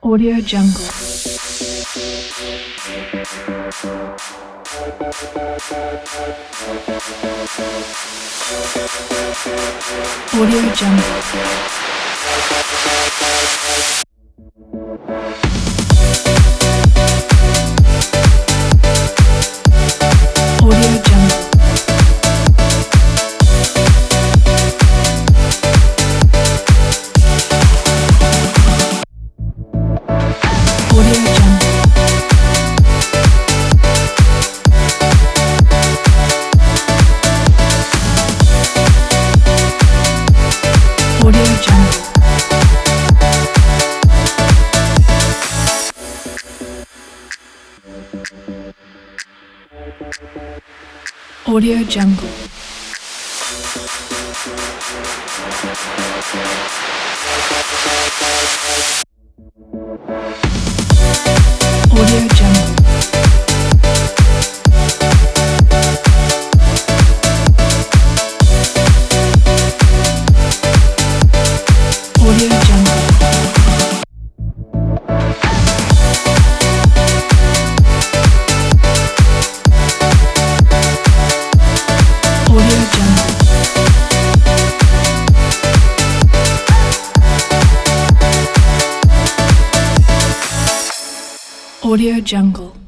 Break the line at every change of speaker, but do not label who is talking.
Audio Jungle. Audio Jungle. Audio Jungle. Audio Jungle. Audio Jungle. Audio Jungle. Audio Jungle. Audio Jungle. Audio Jungle. Audio Jungle.